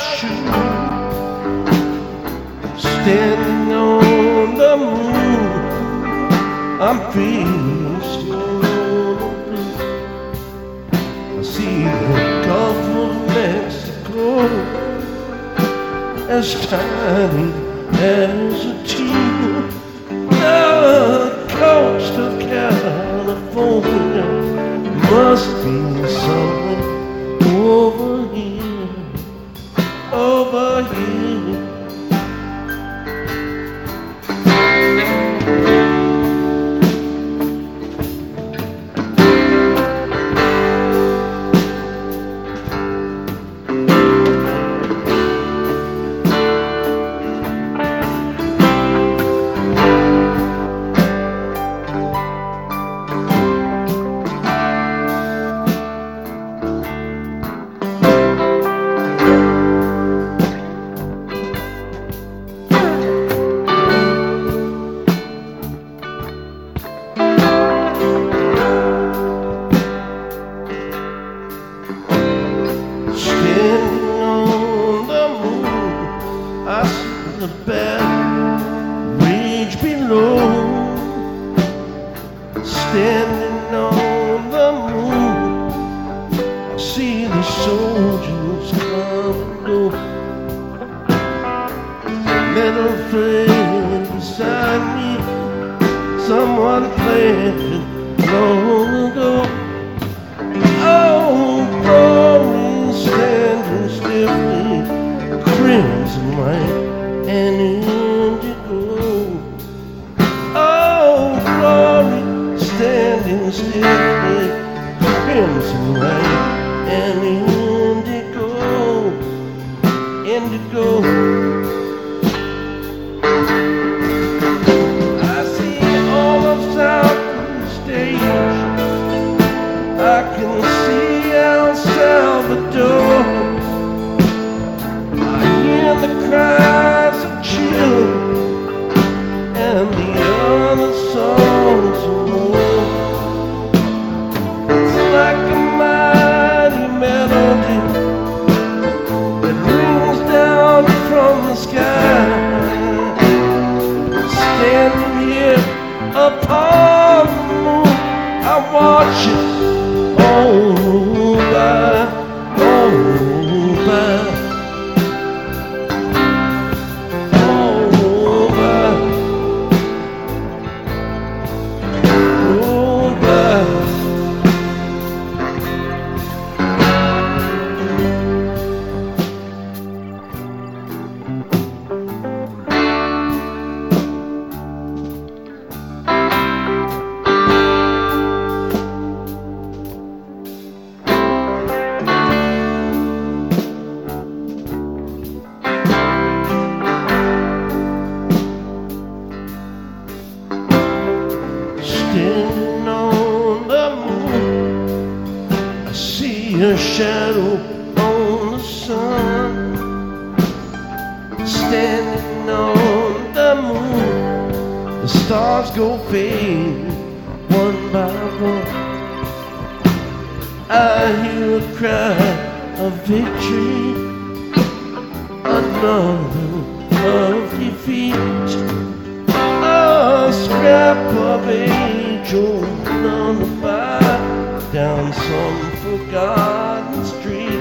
shoes, standing on the moon. I'm feeling so blue. I see the Gulf of Mexico as tiny as a tear. The coast of California must be somewhere over here, over here. The battle rage below, standing on the moon. I see the soldiers come and go. Metal flame beside me, someone played long ago. Oh, glory standing stiffly, crimson white and indigo. Oh, glory standing stiffly, crimson white and indigo, indigo. I see all of Southeast Asia. I can see El Salvador. I hear the cries of children and the other songs of war. It's like a mighty melody that rings down from the sky. Standing here upon the moon, I watch it all by, all by. Standing on the moon, I see a shadow on the sun. Standing on the moon, the stars go fading one by one. I hear a cry of victory, another of defeat. A scrap of angel lullaby down some forgotten street.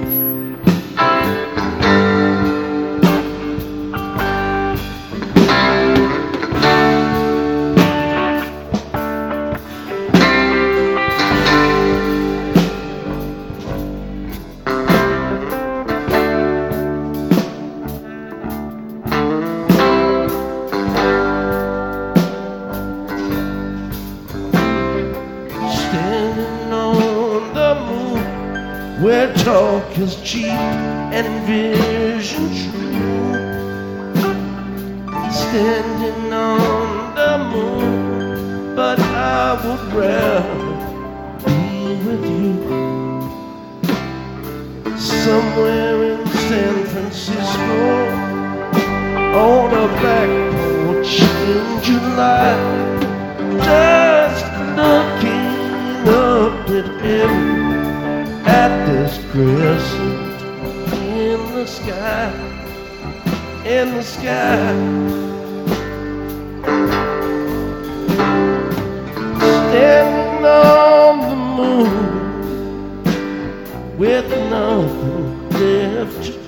Where talk is cheap and vision true. Standing on the moon, but I would rather be with you. Somewhere in San Francisco, on a back porch in July, just looking up at heaven, at this crescent in the sky. sky, in the sky. Standing on the moon with nothing left to